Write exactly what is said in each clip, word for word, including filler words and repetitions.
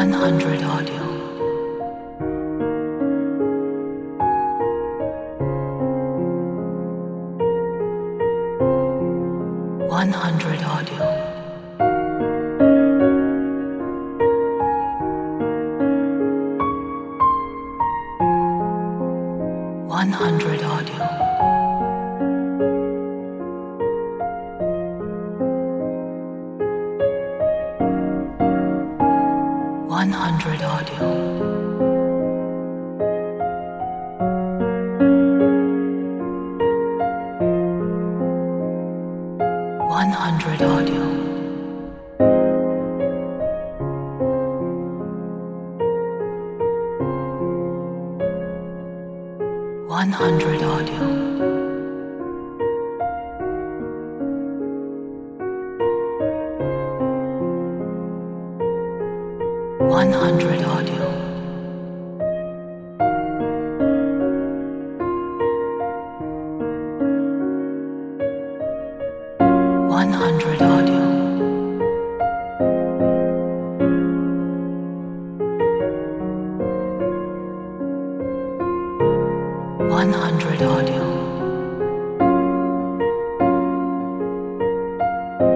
one hundred audio. one hundred audio. one hundred audio. one hundred audio. one hundred audio. one hundred audio. one hundred audio. one hundred audio. one hundred audio.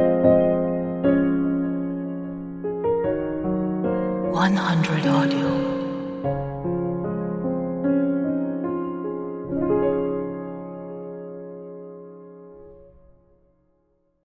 one hundred audio.